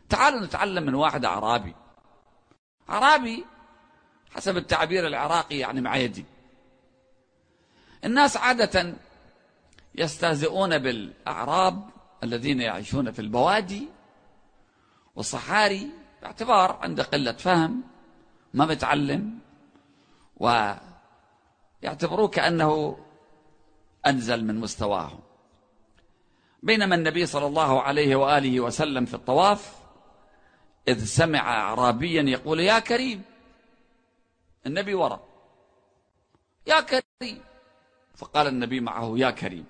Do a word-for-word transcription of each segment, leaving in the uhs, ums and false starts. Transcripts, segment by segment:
تعالوا نتعلم من واحد أعرابي. أعرابي حسب التعبير العراقي يعني معيدي. الناس عادة يستهزئون بالأعراب الذين يعيشون في البوادي والصحاري باعتبار عنده قلة فهم، ما بيتعلم، ويعتبروه كأنه أنزل من مستواهم. بينما النبي صلى الله عليه وآله وسلم في الطواف إذ سمع أعرابيا يقول يا كريم، النبي وراء، يا كريم، فقال النبي معه يا كريم،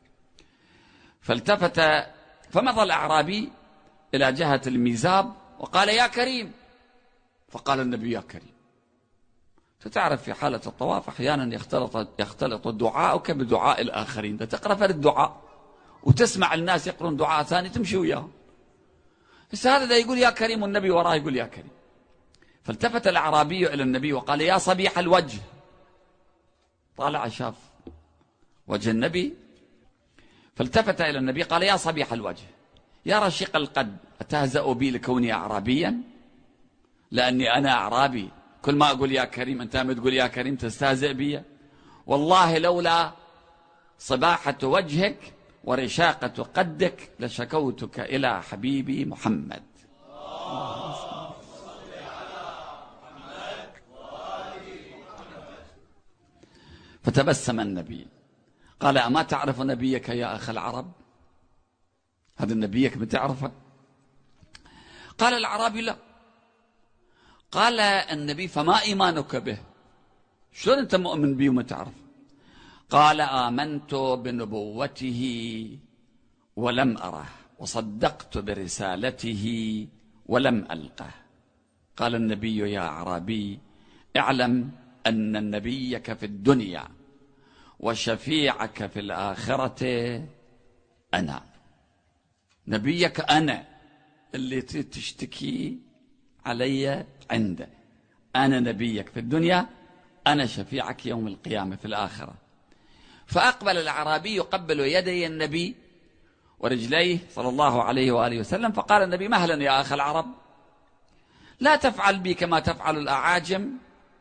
فالتفت فمضى الأعرابي إلى جهة الميزاب وقال يا كريم، فقال النبي يا كريم. فتعرف في حالة الطواف أحيانا يختلط, يختلط دعاءك بدعاء الآخرين. تقرأ فرد الدعاء وتسمع الناس يقرون دعاء ثاني تمشي وياهم. بس هذا ده يقول يا كريم والنبي وراه يقول يا كريم. فالتفت الأعرابي إلى النبي وقال يا صبيح الوجه. طالع شاف وجه النبي فالتفت إلى النبي قال يا صبيح الوجه، يا رشيق القد، أتهزأ بي لكوني أعرابيا؟ لأني أنا أعرابي كل ما أقول يا كريم أنت ما تقول يا كريم، تستهزئ بي؟ والله لولا صباحة وجهك ورشاقة قدك لشكوتك إلى حبيبي محمد. فتبسم النبي قال أما تعرف نبيك يا أخ العرب؟ هذا نبيك بتعرفه؟ قال الأعرابي لا. قال النبي فما إيمانك به؟ شلون أنت مؤمن به وما تعرف؟ قال آمنت بنبوته ولم أره، وصدقت برسالته ولم ألقه. قال النبي يا أعرابي اعلم أن نبيك في الدنيا وشفيعك في الآخرة أنا. نبيك أنا اللي تشتكي علي عنده، أنا نبيك في الدنيا، أنا شفيعك يوم القيامة في الآخرة. فأقبل الأعرابي يقبل يدي النبي ورجليه صلى الله عليه وآله وسلم، فقال النبي مهلا يا أخ العرب، لا تفعل بي كما تفعل الأعاجم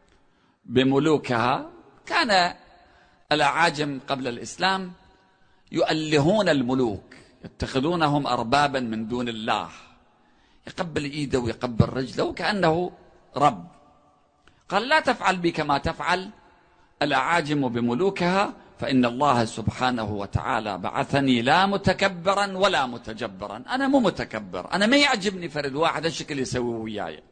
بملوكها. كان الأعاجم قبل الإسلام يؤلهون الملوك، يتخذونهم أربابا من دون الله، يقبل إيده ويقبل رجله وكأنه رب. قال لا تفعل بي كما تفعل الأعاجم بملوكها، فإن الله سبحانه وتعالى بعثني لا متكبرا ولا متجبرا. أنا مو متكبر، أنا ما يعجبني فرد واحد الشكل يسوي وياي.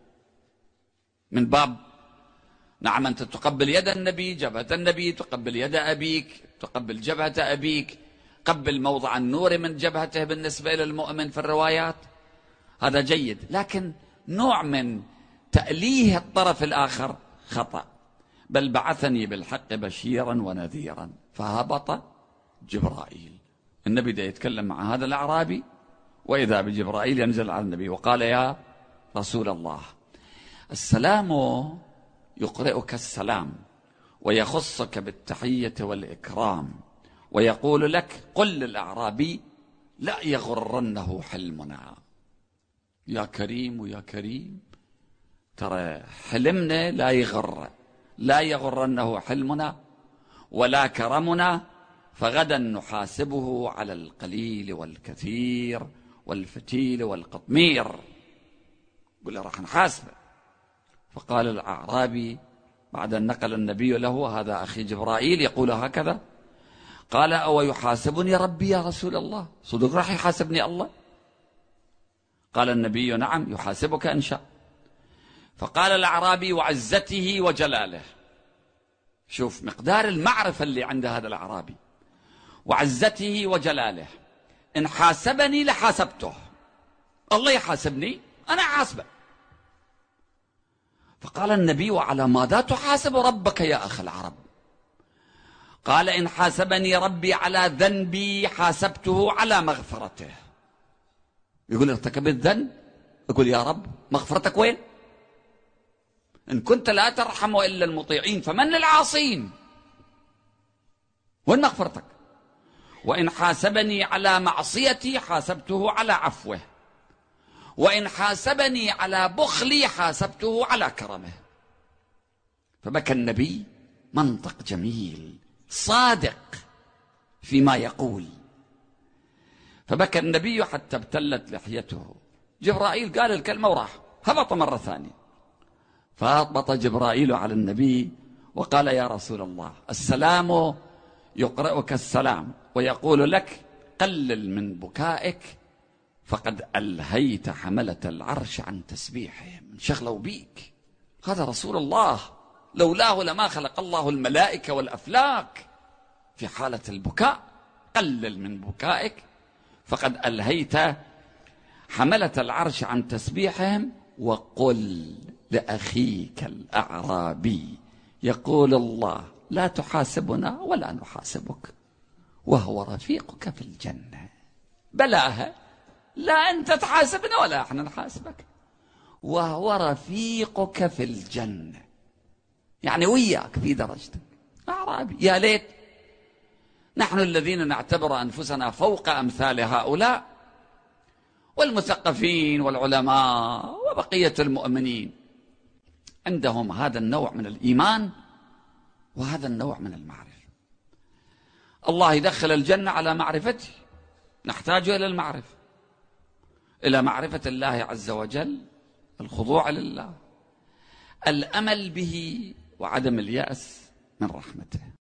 من باب نعم أنت تقبل يد النبي، جبهة النبي، تقبل يد أبيك، تقبل جبهة أبيك، قبل موضع النور من جبهته بالنسبة للمؤمن في الروايات، هذا جيد. لكن نوع من تأليه الطرف الآخر خطأ. بل بعثني بالحق بشيرا ونذيرا. فهبط جبرائيل. النبي ده يتكلم مع هذا الأعرابي وإذا بجبرائيل ينزل على النبي وقال يا رسول الله السلام يقرئك السلام ويخصك بالتحية والإكرام ويقول لك قل للأعرابي لا يغرنه حلمنا. يا كريم ويا كريم، ترى حلمنا لا يغر، لا يغرنه حلمنا ولا كرمنا، فغدا نحاسبه على القليل والكثير والفتيل والقطمير. قل له راح نحاسبه. فقال الأعرابي بعد أن نقل النبي له هذا أخي جبرائيل يقول هكذا، قال أو يحاسبني ربي يا رسول الله؟ صدق راح يحاسبني الله؟ قال النبي نعم يحاسبك إن شاء. فقال الأعرابي وعزته وجلاله، شوف مقدار المعرفة اللي عند هذا الأعرابي، وعزته وجلاله، إن حاسبني لحاسبته، الله يحاسبني أنا حاسبه. فقال النبي وعلى ماذا تحاسب ربك يا أخ العرب؟ قال إن حاسبني ربي على ذنبي حاسبته على مغفرته. يقول ارتكبت ذنب، يقول يا رب مغفرتك وين؟ إن كنت لا ترحم إلا المطيعين فمن للعاصين؟ وين مغفرتك؟ وإن حاسبني على معصيتي حاسبته على عفوه، وإن حاسبني على بخلي حاسبته على كرمه. فبكى النبي، منطق جميل صادق فيما يقول. فبكى النبي حتى ابتلت لحيته. جبرائيل قال الكلمة وراح، هبط مرة ثانية. فهبط جبرائيل على النبي وقال: يا رسول الله، السلام يقرأك السلام ويقول لك: قلل من بكائك فقد ألهيت حملة العرش عن تسبيحهم. انشغلوا بيك، هذا رسول الله، لولاه لما خلق الله الملائكة والأفلاك. في حالة البكاء قلل من بكائك فقد ألهيت حملة العرش عن تسبيحهم. وقل لأخيك الأعرابي يقول الله: لا تحاسبنا ولا نحاسبك وهو رفيقك في الجنة. بلاها، لا أنت تحاسبنا ولا احنا نحاسبك، وهو رفيقك في الجنة، يعني وياك في درجتك. أعرابي، يا ليت نحن الذين نعتبر أنفسنا فوق أمثال هؤلاء والمثقفين والعلماء وبقية المؤمنين عندهم هذا النوع من الإيمان وهذا النوع من المعرفة. الله يدخل الجنة على معرفته، نحتاج إلى المعرفة، إلى معرفة الله عز وجل، الخضوع لله، الأمل به، وعدم اليأس من رحمته.